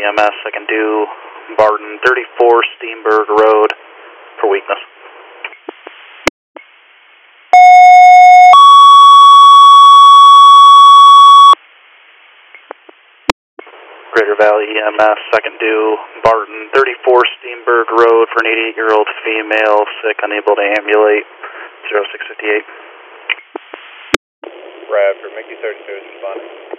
EMS, I can do Barton 34 Steenberg Road for weakness. Greater Valley EMS, I can do Barton 34 Steenberg Road for an 88-year-old female, sick, unable to ambulate, 0658. Bradford, Mickey 32 is responding.